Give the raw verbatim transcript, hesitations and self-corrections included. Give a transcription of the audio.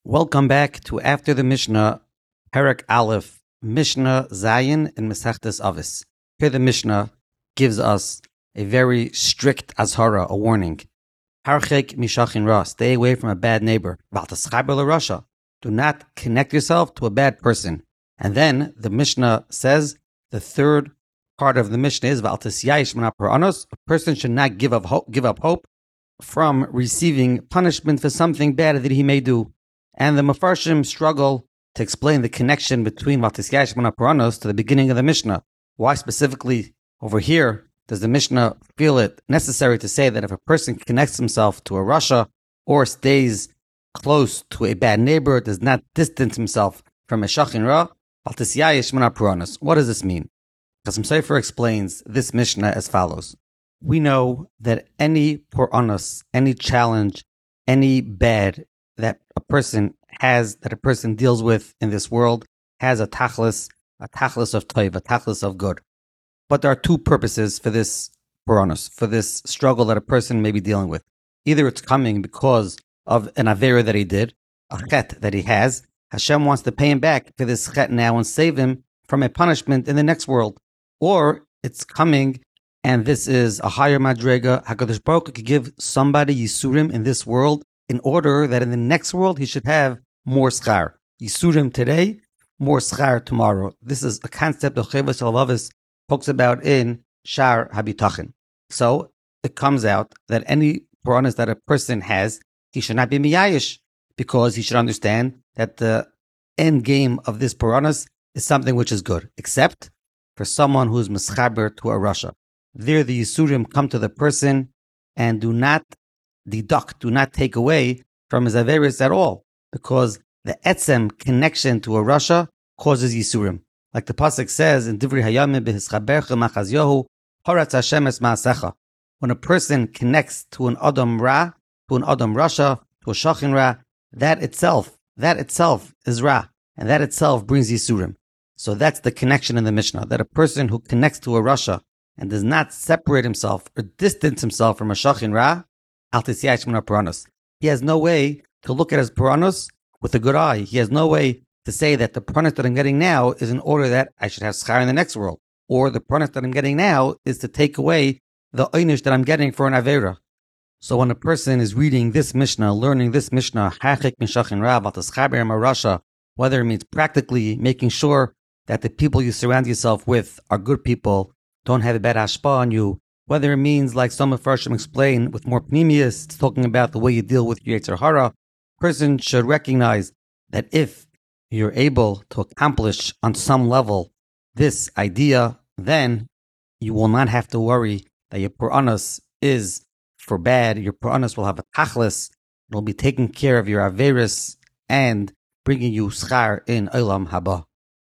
Welcome back to After the Mishnah, Perek Aleph, Mishnah Zayin in Masechtas Avos. Here the Mishnah gives us a very strict azhara, a warning. Harchek mishachin ra, stay away from a bad neighbor. V'altaschaber l'rasha, do not connect yourself to a bad person. And then the Mishnah says, the third part of the Mishnah is v'altasyayish min ha'paranos, a person should not give up hope, give up hope from receiving punishment for something bad that he may do. And the Mefarshim struggle to explain the connection between Vatisyayish min ha'paranos to the beginning of the Mishnah. Why specifically over here does the Mishnah feel it necessary to say that if a person connects himself to a rasha or stays close to a bad neighbor, does not distance himself from a shachin ra, Vatisyayish min ha'paranos? What does this mean? Chasam Sofer explains this Mishnah as follows. We know that any puranos, any challenge, any bad that a person has, that a person deals with in this world, has a tachlis, a tachlis of toiv, a tachlis of good. But there are two purposes for this puranos, for this struggle that a person may be dealing with. Either it's coming because of an avera that he did, a chet that he has. Hashem wants to pay him back for this chet now and save him from a punishment in the next world. Or it's coming, and this is a higher madrega. HaKadosh Baruch Hu could give somebody yisurim in this world in order that in the next world he should have more schar. Yisurim today, more schar tomorrow. This is a concept that Chovos HaLevavos talks about in Shar HaBitachon. So it comes out that any puranos that a person has, he should not be miyayish, because he should understand that the end game of this puranos is something which is good, except for someone who is mischaber to a rasha. There the yisurim come to the person and do not deduct, do not take away from his averis at all, because the etzem connection to a rasha causes yisurim. Like the pasuk says in Divrei Hayamim b'hischabercha machazyahu haratz Hashem es ma'asecha. When a person connects to an adam ra, to an adam rasha, to a shachin ra, that itself, that itself is ra, and that itself brings yisurim. So that's the connection in the Mishnah, that a person who connects to a rasha and does not separate himself or distance himself from a shachin ra, he has no way to look at his puranos with a good eye. He has no way to say that the puranos that I'm getting now is in order that I should have schar in the next world, or the puranos that I'm getting now is to take away the einish that I'm getting for an avera. So when a person is reading this Mishnah, learning this Mishnah, whether it means practically making sure that the people you surround yourself with are good people, don't have a bad hashpah on you, whether it means, like some Mefarshim explain, with more pnimius, it's talking about the way you deal with your Yetzer Hara, person should recognize that if you're able to accomplish on some level this idea, then you will not have to worry that your puranos is for bad. Your puranos will have a tachlis, it will be taking care of your averis and bringing you schar in olam haba.